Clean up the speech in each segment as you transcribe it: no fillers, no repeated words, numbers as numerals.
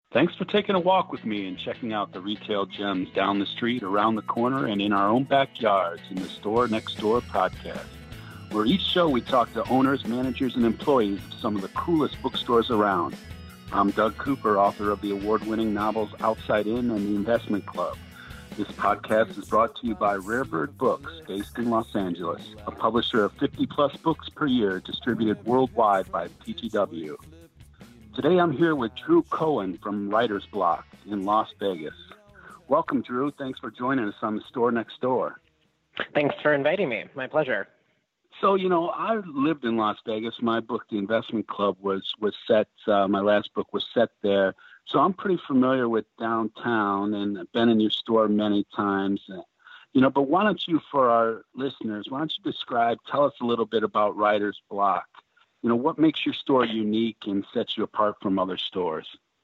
Thanks for taking a walk with me and checking out the retail gems down the street, around the corner, and in our own backyards in the Store Next Door podcast, where each show we talk to owners, managers, and employees of some of the coolest bookstores around. I'm Doug Cooper, author of the award-winning novels Outside In and The Investment Club. This podcast is brought to you by Rarebird Books, based in Los Angeles, a publisher of 50-plus books per year distributed worldwide by PGW. Today I'm here with Drew Cohen from Writer's Block in Las Vegas. Welcome, Drew. Thanks for joining us on the Store Next Door. Thanks for inviting me. My pleasure. So, I lived in Las Vegas. My book, The Investment Club, was set, my last book was set there. So I'm pretty familiar with downtown and I've been in your store many times. But why don't you, for our listeners, tell us a little bit about Writer's Block. What makes your store unique and sets you apart from other stores?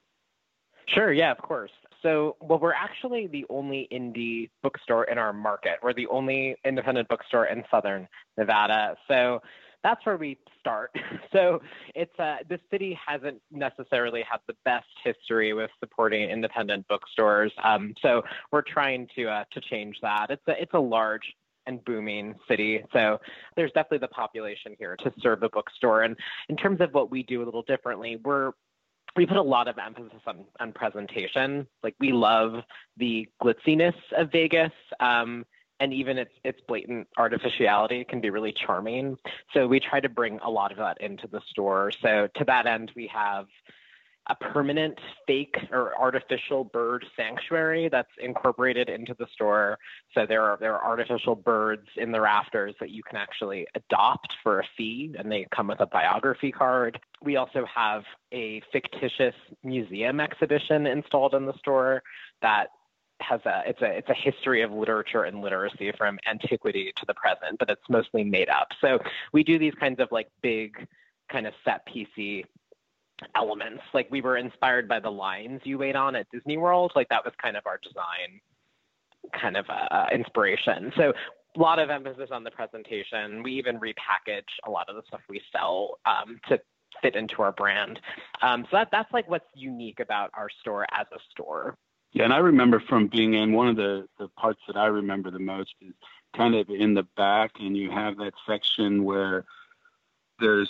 Sure, yeah, of course. So, we're actually the only indie bookstore in our market. We're the only independent bookstore in Southern Nevada. So that's where we start. So it's the city hasn't necessarily had the best history with supporting independent bookstores. So we're trying to change that. It's a large and booming city. So there's definitely the population here to serve a bookstore. And in terms of what we do a little differently, we put a lot of emphasis on presentation. Like, we love the glitziness of Vegas, and even its blatant artificiality can be really charming. So we try to bring a lot of that into the store. So to that end, we have a permanent fake or artificial bird sanctuary that's incorporated into the store. So there are artificial birds in the rafters that you can actually adopt for a fee, and they come with a biography card. We also have a fictitious museum exhibition installed in the store that has it's a history of literature and literacy from antiquity to the present, but it's mostly made up. So we do these kinds of like big kind of set piecey elements. Like, we were inspired by the lines you wait on at Disney World. Like, that was kind of our design kind of inspiration. So a lot of emphasis on the presentation. We even repackage a lot of the stuff we sell to fit into our brand. So that's like what's unique about our store as a store. Yeah, and I remember from being in one of the parts that I remember the most is kind of in the back, and you have that section where there's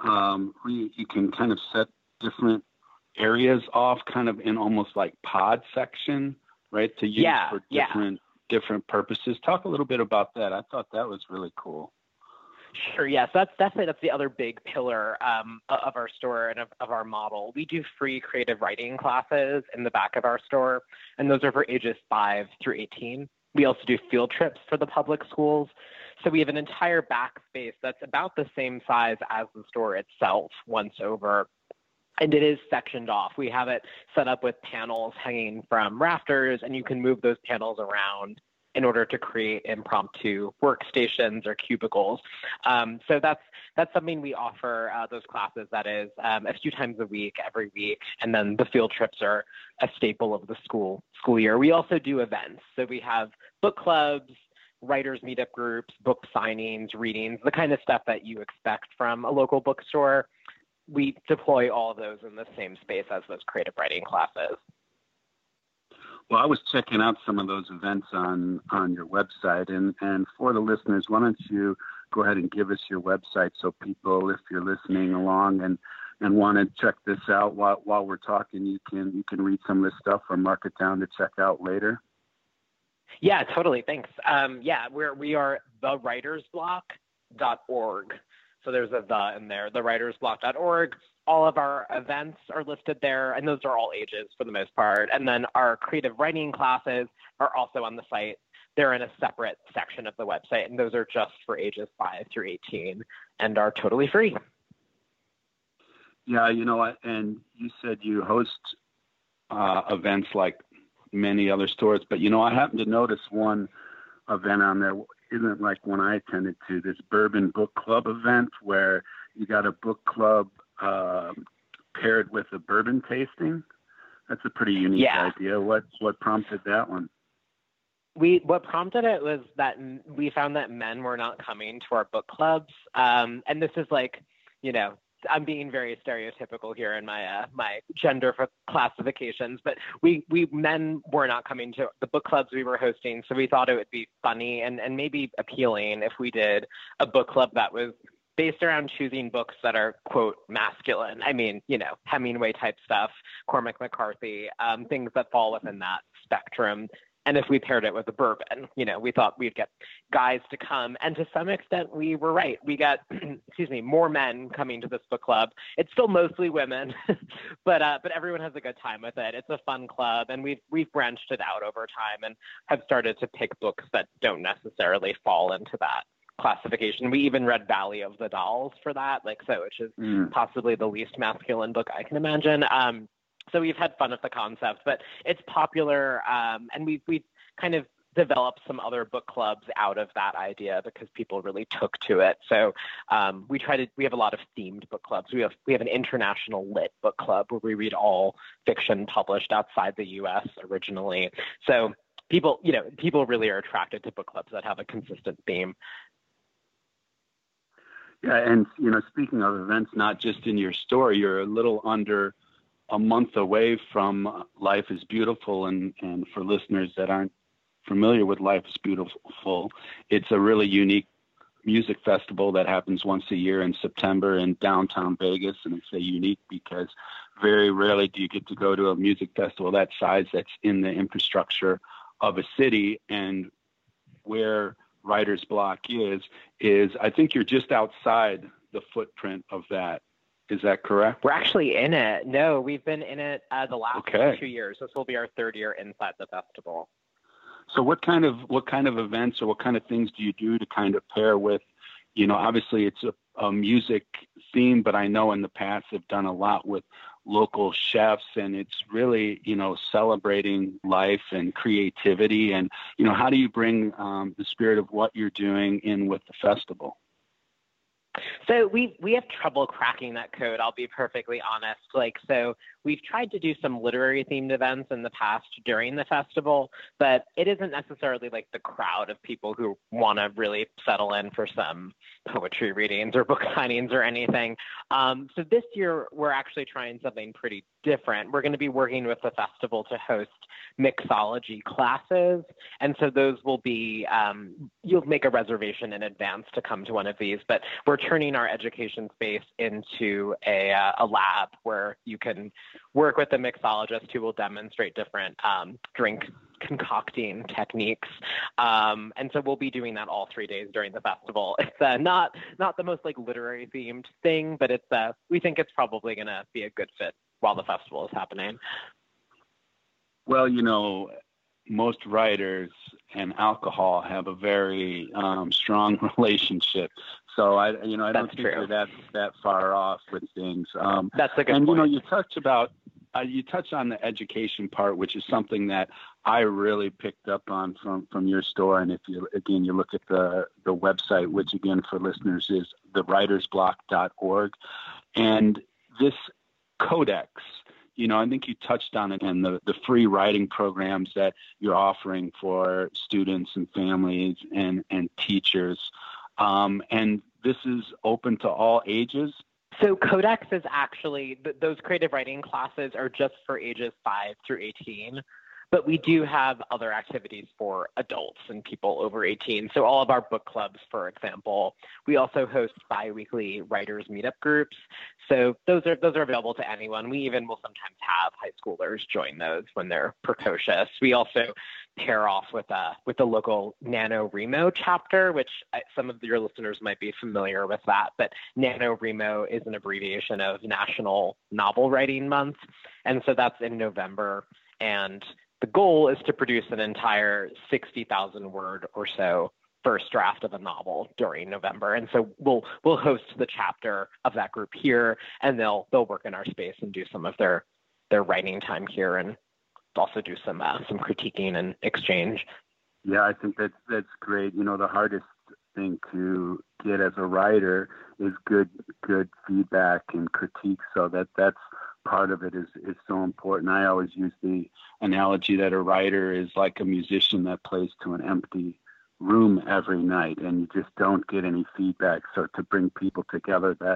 you can kind of set different areas off kind of in almost like pod section, right, to use for different purposes. Talk a little bit about that. I thought that was really cool. Sure, yes. That's the other big pillar of our store and of our model. We do free creative writing classes in the back of our store, and those are for ages 5 through 18. We also do field trips for the public schools. So we have an entire back space that's about the same size as the store itself once over. And it is sectioned off. We have it set up with panels hanging from rafters, and you can move those panels around in order to create impromptu workstations or cubicles. So that's something we offer those classes. That is a few times a week, every week. And then the field trips are a staple of the school year. We also do events. So we have book clubs, writers meetup groups, book signings, readings, the kind of stuff that you expect from a local bookstore. We deploy all of those in the same space as those creative writing classes. Well, I was checking out some of those events on your website, and for the listeners, why don't you go ahead and give us your website so people, if you're listening along and want to check this out while we're talking, you can read some of this stuff or mark it down to check out later. Yeah, totally. Thanks. We are thewritersblock.org. So there's a the in there, thewritersblock.org. All of our events are listed there, and those are all ages for the most part. And then our creative writing classes are also on the site. They're in a separate section of the website, and those are just for ages 5 through 18 and are totally free. Yeah, and you said you host events like many other stores, but, I happened to notice one event on there isn't like one I attended to, this Bourbon Book Club event where you got a book club paired with a bourbon tasting. That's a pretty unique idea. What prompted that one? What prompted it was that we found that men were not coming to our book clubs. And this is like, I'm being very stereotypical here in my my gender classifications, but we men were not coming to the book clubs we were hosting, so we thought it would be funny and maybe appealing if we did a book club that was based around choosing books that are, quote, masculine. I mean, Hemingway type stuff, Cormac McCarthy, things that fall within that spectrum. And if we paired it with a bourbon, we thought we'd get guys to come. And to some extent, we were right. We got, more men coming to this book club. It's still mostly women, but everyone has a good time with it. It's a fun club, and we've branched it out over time and have started to pick books that don't necessarily fall into that classification. We even read Valley of the Dolls for that, which is possibly the least masculine book I can imagine. So we've had fun with the concept, but it's popular, and we've kind of developed some other book clubs out of that idea because people really took to it. So we have a lot of themed book clubs. We have an international lit book club where we read all fiction published outside the U.S. originally. So people really are attracted to book clubs that have a consistent theme. Yeah, and speaking of events, not just in your store, you're a little under a month away from Life is Beautiful, and for listeners that aren't familiar with Life is Beautiful, it's a really unique music festival that happens once a year in September in downtown Vegas, and it's unique because very rarely do you get to go to a music festival that size that's in the infrastructure of a city. And where Writer's Block is I think you're just outside the footprint of that. Is that correct? We're actually in it. No, we've been in it the last 2 years. This will be our third year inside the festival. So what kind of events or what kind of things do you do to kind of pair with, obviously it's a music theme, but I know in the past they've done a lot with local chefs, and it's really, celebrating life and creativity. And, how do you bring the spirit of what you're doing in with the festival? So we have trouble cracking that code, I'll be perfectly honest. So we've tried to do some literary themed events in the past during the festival, but it isn't necessarily like the crowd of people who want to really settle in for some poetry readings or book signings or anything. So this year we're actually trying something pretty different. We're going to be working with the festival to host mixology classes. And so those will be, you'll make a reservation in advance to come to one of these, but we're turning our education space into a lab where you can work with a mixologist who will demonstrate different drink concocting techniques. And so we'll be doing that all 3 days during the festival. It's not the most literary themed thing, but we think it's probably going to be a good fit while the festival is happening. Well, most writers and alcohol have a very strong relationship. So I don't think they're that far off with things. That's a good point. And you touched on the education part, which is something that I really picked up on from your store. And if you look at the website, which again for listeners is thewritersblock.org, and this codex. I think you touched on it in the free writing programs that you're offering for students and families and teachers. And this is open to all ages. So Codex is actually, those creative writing classes are just for ages 5 through 18. But we do have other activities for adults and people over 18. So all of our book clubs, for example, we also host bi-weekly writers meetup groups. So those are available to anyone. We even will sometimes have high schoolers join those when they're precocious. We also pair off with the local NaNoWriMo chapter, which some of your listeners might be familiar with that. But NaNoWriMo is an abbreviation of National Novel Writing Month. And so that's in November. And the goal is to produce an entire 60,000 word or so first draft of a novel during November. And so we'll host the chapter of that group here, and they'll work in our space and do some of their writing time here, and also do some critiquing and exchange. Yeah, I think that's great. The hardest thing to get as a writer is good feedback and critique. So that's part of it is so important. I always use the analogy that a writer is like a musician that plays to an empty room every night, and you just don't get any feedback. So to bring people together that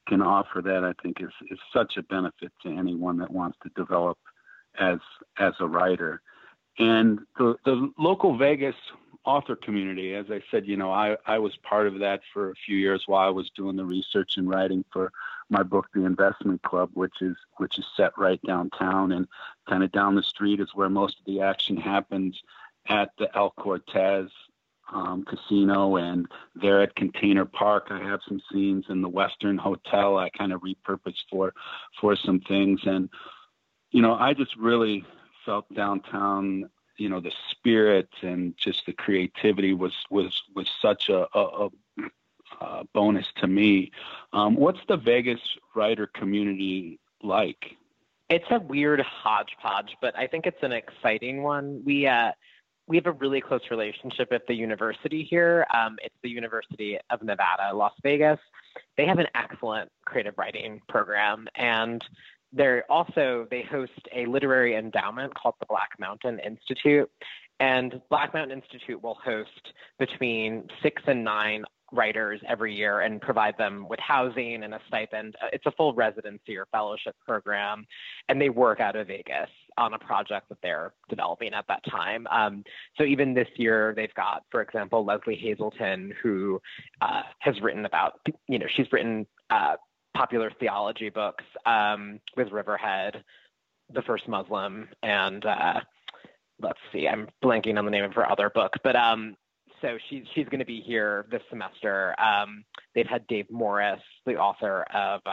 can offer that, I think is such a benefit to anyone that wants to develop as a writer. And the local Vegas author community, as I said, I was part of that for a few years while I was doing the research and writing for my book, The Investment Club, which is set right downtown, and kind of down the street is where most of the action happens at the El Cortez casino, and there at Container Park I have some scenes in the Western Hotel I kind of repurposed for some things. And I just really felt downtown, the spirit and just the creativity was such a bonus to me. What's the Vegas writer community like? It's a weird hodgepodge, but I think it's an exciting one. We have a really close relationship at the university here. It's the University of Nevada, Las Vegas. They have an excellent creative writing program, and they host a literary endowment called the Black Mountain Institute. And Black Mountain Institute will host between 6 and 9 writers every year and provide them with housing and a stipend. It's a full residency or fellowship program, and they work out of Vegas on a project that they're developing at that time. So even this year, they've got, for example, Leslie Hazelton, who has written about, she's written popular theology books with Riverhead, The First Muslim, and let's see, I'm blanking on the name of her other book, but so she's going to be here this semester. They've had Dave Morris, the author of,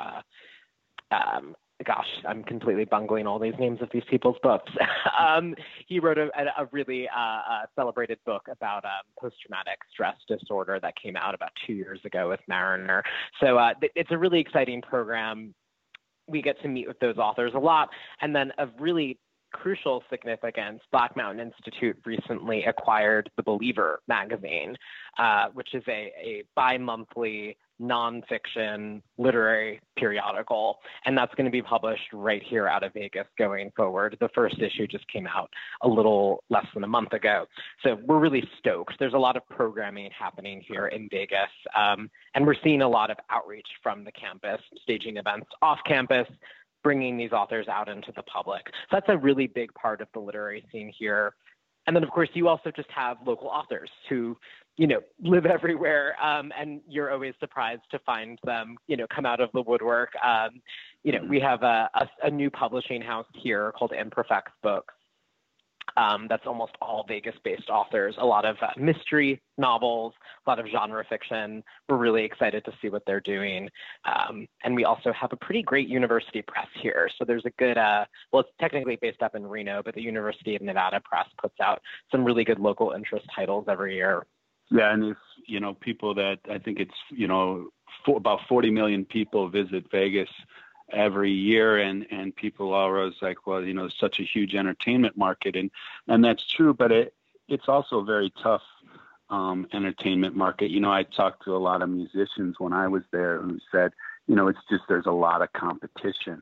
I'm completely bungling all these names of these people's books. He wrote a really celebrated book about post-traumatic stress disorder that came out about 2 years ago with Mariner. So it's a really exciting program. We get to meet with those authors a lot. And then of really crucial significance, Black Mountain Institute recently acquired The Believer magazine, which is a bi-monthly nonfiction literary periodical, and that's going to be published right here out of Vegas going forward. The first issue just came out a little less than a month ago, so we're really stoked. There's a lot of programming happening here in Vegas, and we're seeing a lot of outreach from the campus, staging events off campus, bringing these authors out into the public. So that's a really big part of the literary scene here. And then, of course, you also just have local authors who, live everywhere, and you're always surprised to find them, come out of the woodwork. We have a new publishing house here called Imperfects Books. That's almost all Vegas-based authors, a lot of mystery novels, a lot of genre fiction. We're really excited to see what they're doing. And we also have a pretty great university press here. So there's a good, it's technically based up in Reno, but the University of Nevada Press puts out some really good local interest titles every year. Yeah, and if, people that, I think it's, about 40 million people visit Vegas every year, and people are always like, well, it's such a huge entertainment market, and that's true, but it's also a very tough entertainment market. I talked to a lot of musicians when I was there who said, it's just there's a lot of competition.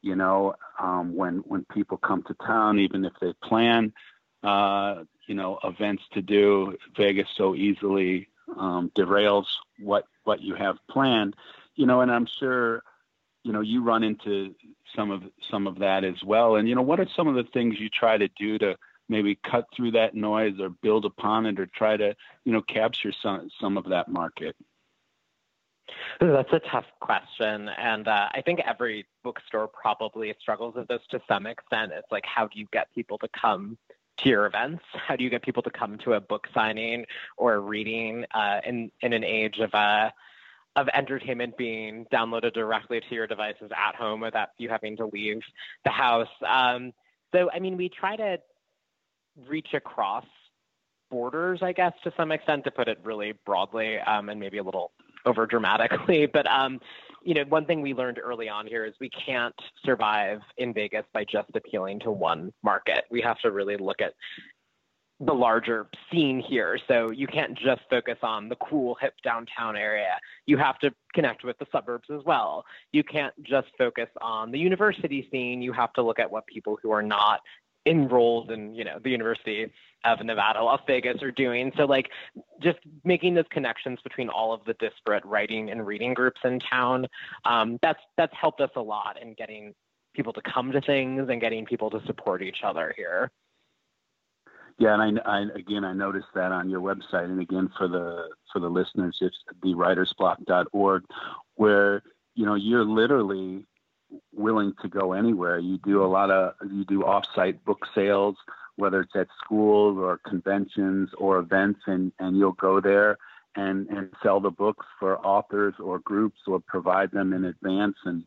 When people come to town, even if they plan events to do, Vegas so easily derails what you have planned, and I'm sure you run into some of that as well. And what are some of the things you try to do to maybe cut through that noise or build upon it, or try to capture some of that market? That's a tough question, and I think every bookstore probably struggles with this to some extent. It's like, how do you get people to come to your events? How do you get people to come to a book signing or a reading in an age of entertainment being downloaded directly to your devices at home without you having to leave the house? So, we try to reach across borders, I guess, to some extent, to put it really broadly, and maybe a little over dramatically. But, one thing we learned early on here is we can't survive in Vegas by just appealing to one market. We have to really look at the larger scene here. So you can't just focus on the cool, hip downtown area. You have to connect with the suburbs as well. You can't just focus on the university scene. You have to look at what people who are not enrolled in, the University of Nevada, Las Vegas are doing. So like just making those connections between all of the disparate writing and reading groups in town, that's helped us a lot in getting people to come to things and getting people to support each other here. Yeah, and I noticed that on your website, and again for the listeners, it's thewritersblock.org, where you're literally willing to go anywhere. You do off-site book sales, whether it's at schools or conventions or events, and you'll go there and sell the books for authors or groups or provide them in advance. And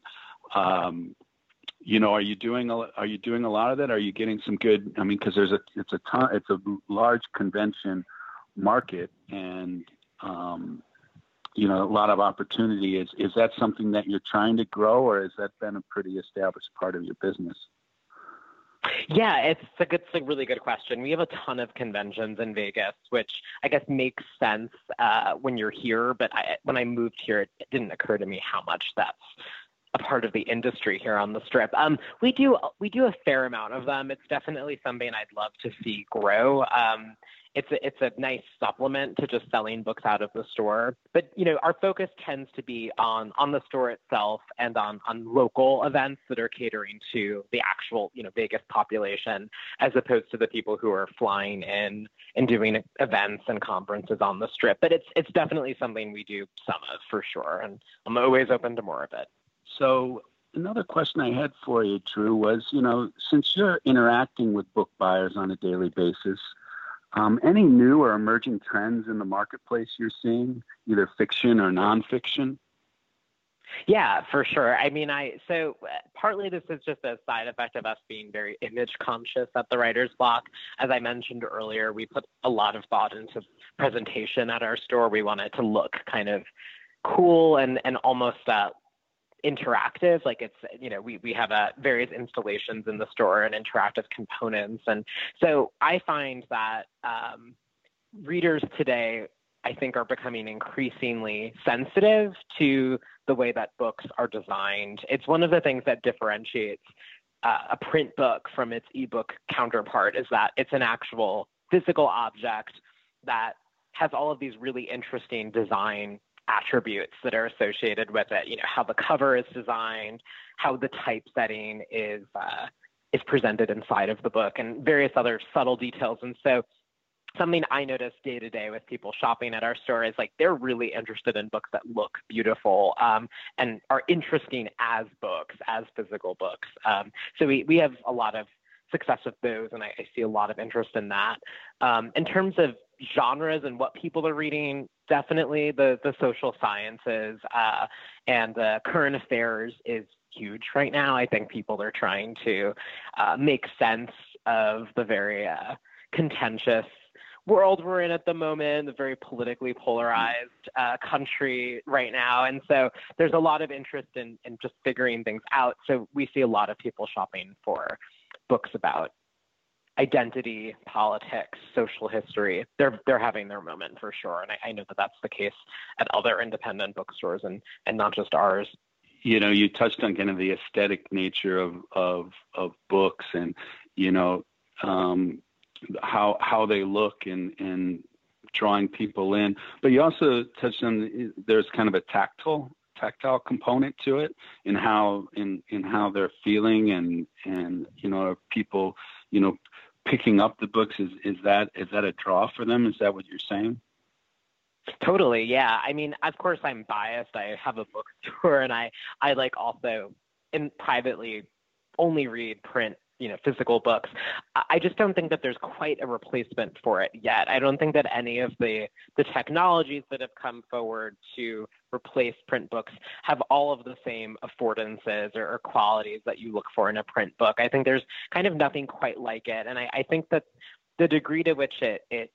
are you doing a lot of that? Are you getting some good? I mean, because it's a large convention market, and a lot of opportunity. Is that something that you're trying to grow, or has that been a pretty established part of your business? Yeah, it's a really good question. We have a ton of conventions in Vegas, which I guess makes sense when you're here. But when I moved here, it didn't occur to me how much that's a part of the industry here on the Strip. We do a fair amount of them. It's definitely something I'd love to see grow. It's a nice supplement to just selling books out of the store. But, our focus tends to be on the store itself and on local events that are catering to the actual, Vegas population, as opposed to the people who are flying in and doing events and conferences on the Strip. But it's definitely something we do some of, for sure. And I'm always open to more of it. So another question I had for you, Drew, was, since you're interacting with book buyers on a daily basis, any new or emerging trends in the marketplace you're seeing, either fiction or nonfiction? Yeah, for sure. I mean, so partly this is just a side effect of us being very image conscious at the Writer's Block. As I mentioned earlier, we put a lot of thought into presentation at our store. We want it to look kind of cool and almost interactive. Like we have various installations in the store and interactive components. And so I find that readers today, I think, are becoming increasingly sensitive to the way that books are designed. It's one of the things that differentiates a print book from its ebook counterpart, is that it's an actual physical object that has all of these really interesting design attributes that are associated with it. How the cover is designed, how the typesetting is presented inside of the book, and various other subtle details. And so something I notice day to day with people shopping at our store is like they're really interested in books that look beautiful and are interesting as books, as physical books. So we have a lot of success with those, and I see a lot of interest in that. In terms of genres and what people are reading, definitely the social sciences and the current affairs is huge right now. I think people are trying to make sense of the very contentious world we're in at the moment, the very politically polarized country right now. And so there's a lot of interest in just figuring things out. So we see a lot of people shopping for books about identity, politics, social history. They're having their moment for sure. And I know that that's the case at other independent bookstores and not just ours. You touched on kind of the aesthetic nature of books and, how they look and drawing people in. But you also touched on there's kind of a tactile component to it in how they're feeling and are people, picking up the books. Is that a draw for them? Is that what you're saying? Totally. Yeah. I mean, of course I'm biased. I have a bookstore and I like also privately only read print, physical books. I just don't think that there's quite a replacement for it yet. I don't think that any of the technologies that have come forward to replace print books have all of the same affordances or qualities that you look for in a print book. I think there's kind of nothing quite like it. And I think that the degree to which it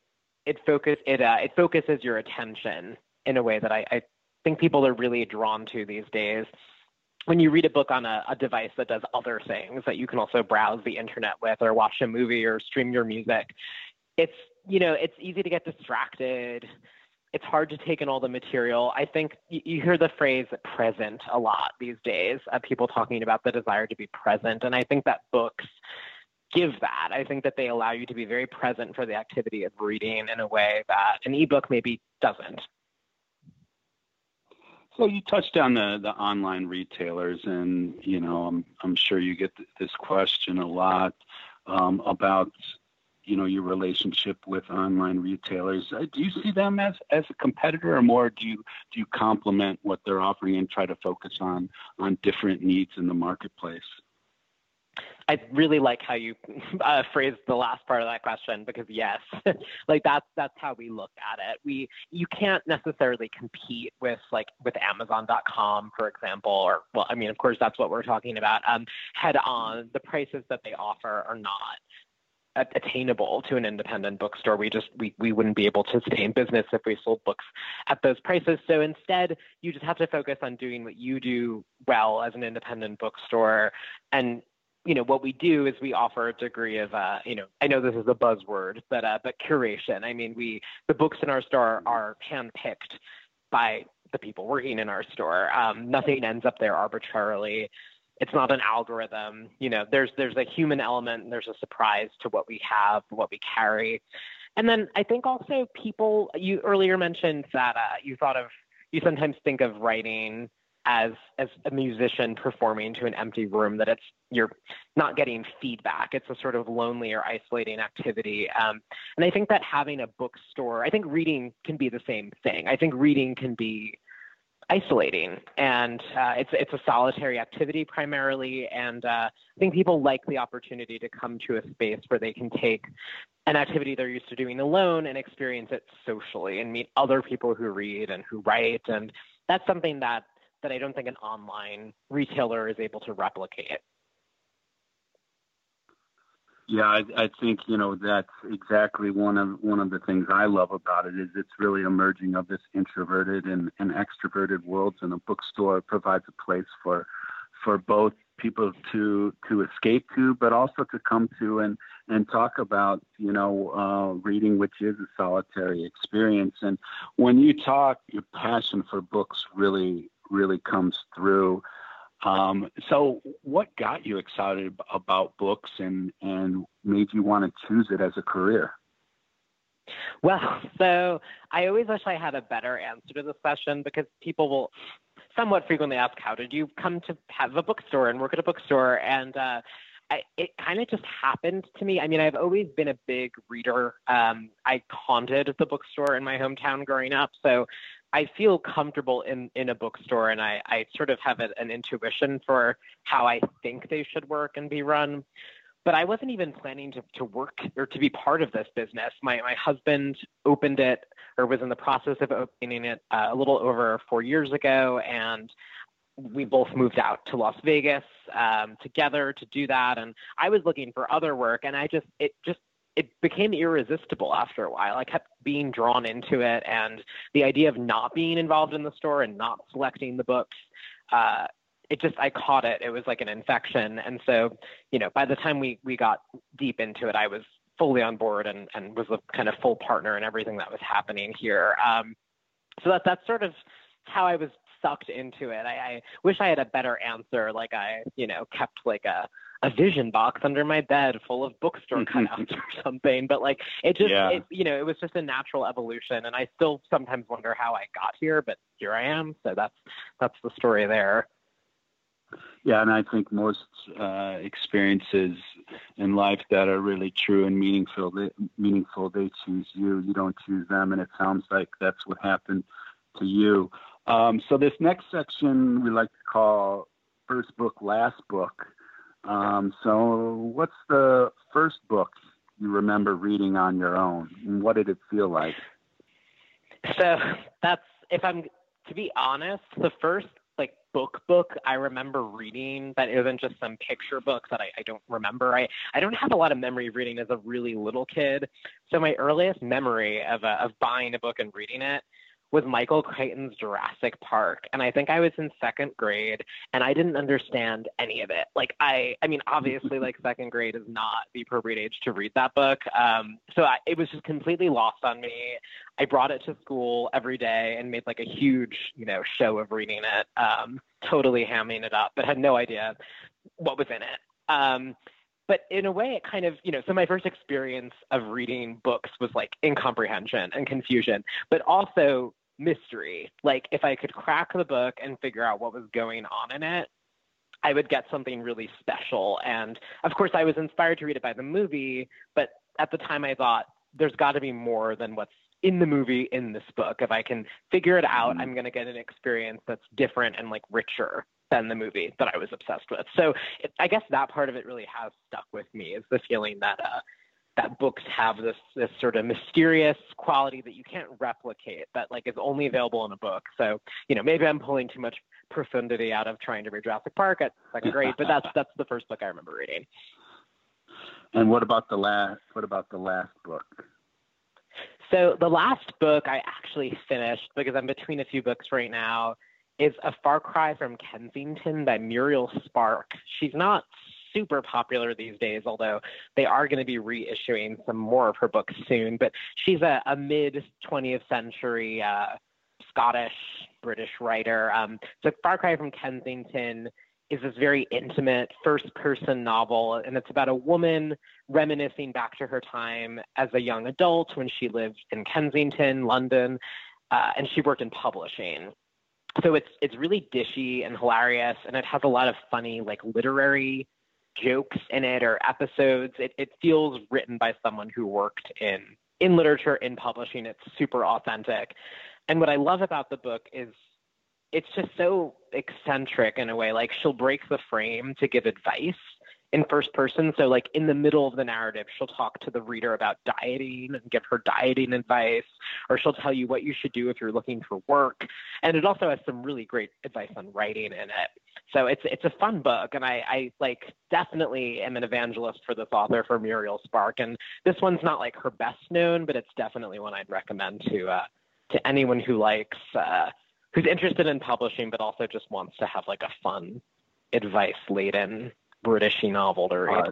focuses your attention in a way that I think people are really drawn to these days. When you read a book on a device that does other things that you can also browse the internet with or watch a movie or stream your music, it's easy to get distracted. It's hard to take in all the material. I think you hear the phrase present a lot these days, people talking about the desire to be present. And I think that books give that. I think that they allow you to be very present for the activity of reading in a way that an ebook maybe doesn't. So you touched on the online retailers, and I'm sure you get this question a lot about your relationship with online retailers. Do you see them as a competitor, or more do you complement what they're offering and try to focus on different needs in the marketplace? I really like how you phrased the last part of that question, because yes, like that's how we look at it. You can't necessarily compete with Amazon.com, for example, or, well, I mean, of course, that's what we're talking about. Head on, the prices that they offer are not attainable to an independent bookstore. We wouldn't be able to stay in business if we sold books at those prices. So instead, you just have to focus on doing what you do well as an independent bookstore. And what we do is we offer a degree of, I know this is a buzzword, but curation. I mean, the books in our store are handpicked by the people working in our store. Nothing ends up there arbitrarily. It's not an algorithm. There's a human element, and there's a surprise to what we have, what we carry. And then I think also you earlier mentioned that you sometimes think of writing as a musician performing to an empty room, that you're not getting feedback. It's a sort of lonely or isolating activity. And I think that having a bookstore, I think reading can be the same thing. I think reading can be isolating, and it's a solitary activity primarily. And I think people like the opportunity to come to a space where they can take an activity they're used to doing alone and experience it socially and meet other people who read and who write. And that's something that I don't think an online retailer is able to replicate. Yeah, I think that's exactly one of the things I love about it. Is it's really a merging of this introverted and extroverted worlds, and a bookstore provides a place for both people to escape to, but also to come to and talk about reading, which is a solitary experience. And when you talk, your passion for books really comes through. So what got you excited about books and made you want to choose it as a career? Well, so I always wish I had a better answer to this question, because people will somewhat frequently ask, how did you come to have a bookstore and work at a bookstore? And it kind of just happened to me. I mean, I've always been a big reader. I haunted the bookstore in my hometown growing up, so I feel comfortable in a bookstore, and I sort of have an intuition for how I think they should work and be run. But I wasn't even planning to work or to be part of this business. My husband opened it, or was in the process of opening it, a little over 4 years ago, and we both moved out to Las Vegas together to do that. And I was looking for other work, and it became irresistible after a while. I kept being drawn into it, and the idea of not being involved in the store and not selecting the books, I caught it. It was like an infection. And so, by the time we got deep into it, I was fully on board and was a kind of full partner in everything that was happening here. So that's sort of how I was sucked into it. I wish I had a better answer. Like I, kept like a vision box under my bed full of bookstore cutouts or something. But like, it was just a natural evolution. And I still sometimes wonder how I got here, but here I am. So that's the story there. Yeah, and I think most experiences in life that are really true and meaningful, they choose you. You don't choose them, and it sounds like that's what happened to you. So this next section we like to call First Book, Last Book. So what's the first book you remember reading on your own, and what did it feel like? So that's, if I'm to be honest, the first book I remember reading that isn't just some picture book that I don't remember. I don't have a lot of memory of reading as a really little kid. So my earliest memory of buying a book and reading it was Michael Crichton's Jurassic Park. And I think I was in second grade, and I didn't understand any of it. I mean, obviously, second grade is not the appropriate age to read that book. So it was just completely lost on me. I brought it to school every day and made a huge, show of reading it, totally hamming it up, but had no idea what was in it. but in a way it kind of, so my first experience of reading books was like incomprehension and confusion, but also mystery. Like if I could crack the book and figure out what was going on in it, I would get something really special. And of course I was inspired to read it by the movie, but at the time I thought there's got to be more than what's in the movie in this book. If I can figure it out, I'm going to get an experience that's different and like richer than the movie that I was obsessed with. So I guess that part of it really has stuck with me, is the feeling that that books have this sort of mysterious quality that you can't replicate, that like is only available in a book. So, maybe I'm pulling too much profundity out of trying to read Jurassic Park at second grade, but that's the first book I remember reading. And what about the last book? So the last book I actually finished, because I'm between a few books right now, is A Far Cry from Kensington by Muriel Spark. She's not super popular these days, although they are going to be reissuing some more of her books soon. But she's a mid-20th century Scottish-British writer. So Far Cry from Kensington is this very intimate first-person novel, and it's about a woman reminiscing back to her time as a young adult when she lived in Kensington, London, and she worked in publishing. So it's really dishy and hilarious, and it has a lot of funny, like, literary jokes in it or episodes. It feels written by someone who worked in literature, in publishing. It's super authentic. And what I love about the book is it's just so eccentric in a way. Like, she'll break the frame to give advice in first person. So like in the middle of the narrative, she'll talk to the reader about dieting and give her dieting advice, or she'll tell you what you should do if you're looking for work. And it also has some really great advice on writing in it. So it's a fun book. And I like definitely am an evangelist for this author, for Muriel Spark. And this one's not like her best known, but it's definitely one I'd recommend to anyone who likes, who's interested in publishing, but also just wants to have like a fun, advice-laden Britishy novel to read.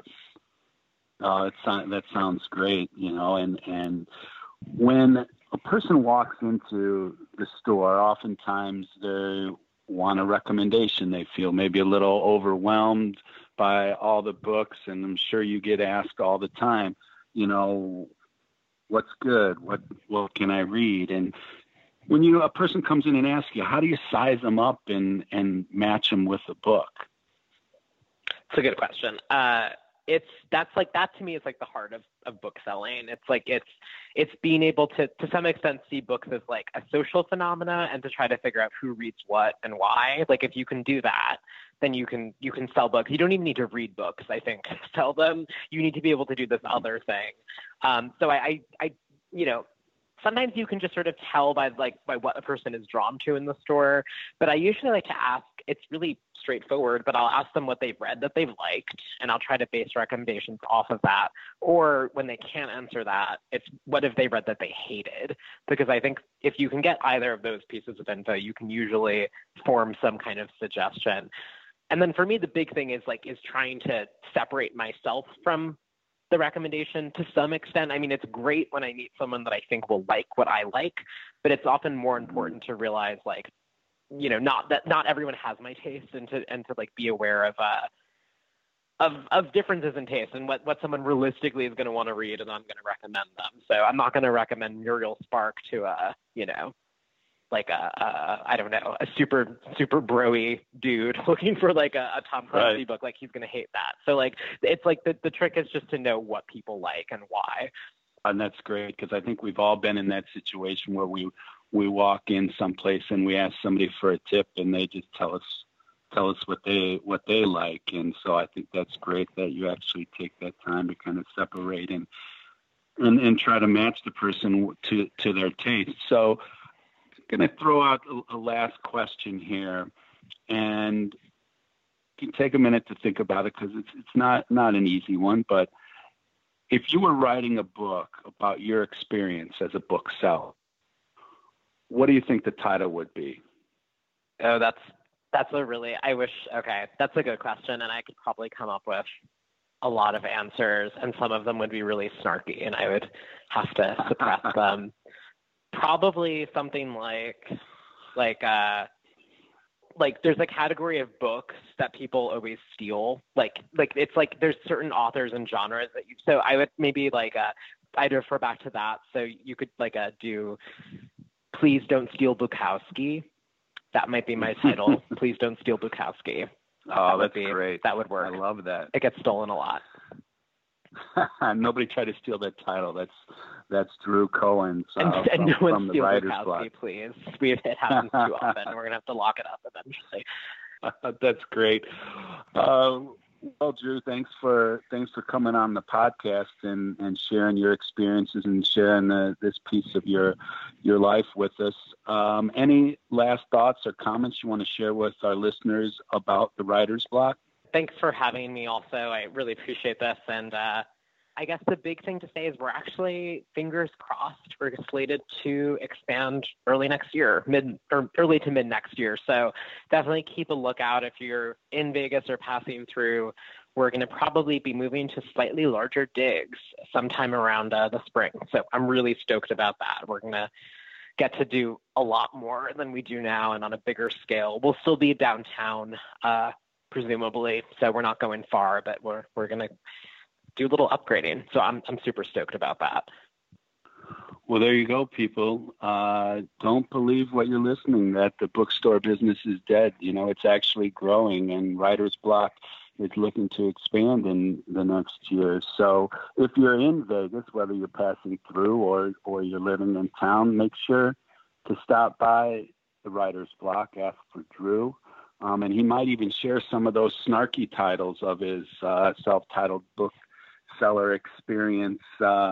That sounds great, and when a person walks into the store, oftentimes they want a recommendation. They feel maybe a little overwhelmed by all the books, and I'm sure you get asked all the time, what's good? What can I read? And when a person comes in and asks you, how do you size them up and match them with a book? It's a good question. That to me is like the heart of book selling. It's like it's being able to some extent see books as like a social phenomena and to try to figure out who reads what and why. Like if you can do that, then you can sell books. You don't even need to read books, I think, to sell them. You need to be able to do this other thing. So I sometimes you can just sort of tell by what a person is drawn to in the store. But I usually like to ask, it's really straightforward, but I'll ask them what they've read that they've liked, and I'll try to base recommendations off of that. Or when they can't answer that, it's what have they read that they hated? Because I think if you can get either of those pieces of info, you can usually form some kind of suggestion. And then for me, the big thing is trying to separate myself from the recommendation to some extent. I mean, it's great when I meet someone that I think will like what I like, but it's often more important to realize not everyone has my taste, and to like be aware of differences in taste and what someone realistically is going to want to read, and I'm going to recommend them. So I'm not going to recommend Muriel Spark to a super bro-y dude looking for like a Tom Clancy book. Like he's going to hate that. So like, it's like the trick is just to know what people like and why. And that's great, because I think we've all been in that situation where we walk in someplace and we ask somebody for a tip and they just tell us what they like. And so I think that's great that you actually take that time to kind of separate and try to match the person to their taste. So going to throw out a last question here, and you can take a minute to think about it, because it's not an easy one. But if you were writing a book about your experience as a bookseller, what do you think the title would be? Oh, that's a good question, and I could probably come up with a lot of answers, and some of them would be really snarky, and I would have to suppress them. Probably something like like there's a category of books that people always steal. Like it's like there's certain authors and genres that you. So I would maybe like I'd refer back to that. So you could like do Please Don't Steal Bukowski. That might be my title. Please Don't Steal Bukowski. Oh, that's great. That would work. I love that. It gets stolen a lot. Nobody tried to steal that title. That's Drew Cohen's and from, no one from the steal Writer's Bukowski, Block. Please. It happens too often. We're gonna have to lock it up eventually. That's great. Well, Drew, thanks for coming on the podcast and sharing your experiences and sharing this piece of your life with us. Any last thoughts or comments you want to share with our listeners about the Writer's Block? Thanks for having me also. I really appreciate this. And I guess the big thing to say is we're actually, fingers crossed, we're slated to expand early next year, early to mid next year. So definitely keep a lookout if you're in Vegas or passing through. We're going to probably be moving to slightly larger digs sometime around the spring. So I'm really stoked about that. We're going to get to do a lot more than we do now and on a bigger scale. We'll still be downtown, presumably. So we're not going far, but we're going to do a little upgrading. So I'm super stoked about that. Well, there you go, people. Don't believe what you're listening, that the bookstore business is dead. You know, it's actually growing, and Writer's Block is looking to expand in the next year. So if you're in Vegas, whether you're passing through or you're living in town, make sure to stop by the Writer's Block, ask for Drew. And he might even share some of those snarky titles of his self-titled book seller experience.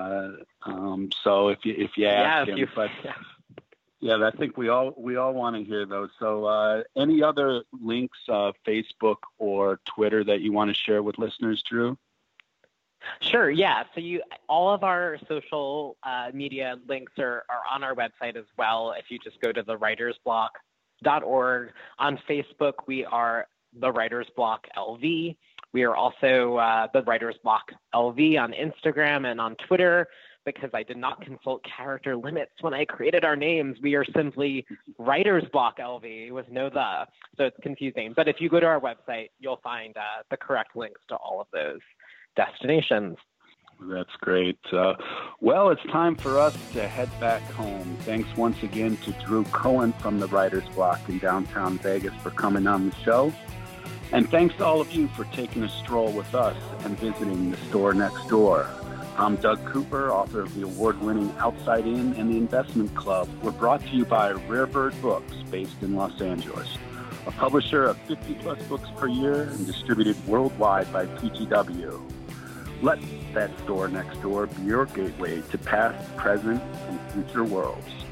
So if you ask him, yeah, I think we all want to hear those. So any other links, Facebook or Twitter, that you want to share with listeners, Drew? Sure. Yeah. So all of our social media links are on our website as well. If you just go to thewritersblock.org. On Facebook, we are The Writer's Block LV. We are also The Writer's Block LV on Instagram and on Twitter, because I did not consult character limits when I created our names. We are simply Writer's Block LV with no the, so it's confusing. But if you go to our website, you'll find the correct links to all of those destinations. That's great. Well, it's time for us to head back home. Thanks once again to Drew Cohen from the Writer's Block in downtown Vegas for coming on the show. And thanks to all of you for taking a stroll with us and visiting the store next door. I'm Doug Cooper, author of the award-winning Outside In and the Investment Club. We're brought to you by Rare Bird Books, based in Los Angeles, a publisher of 50-plus books per year and distributed worldwide by PGW. Let that store next door be your gateway to past, present, and future worlds.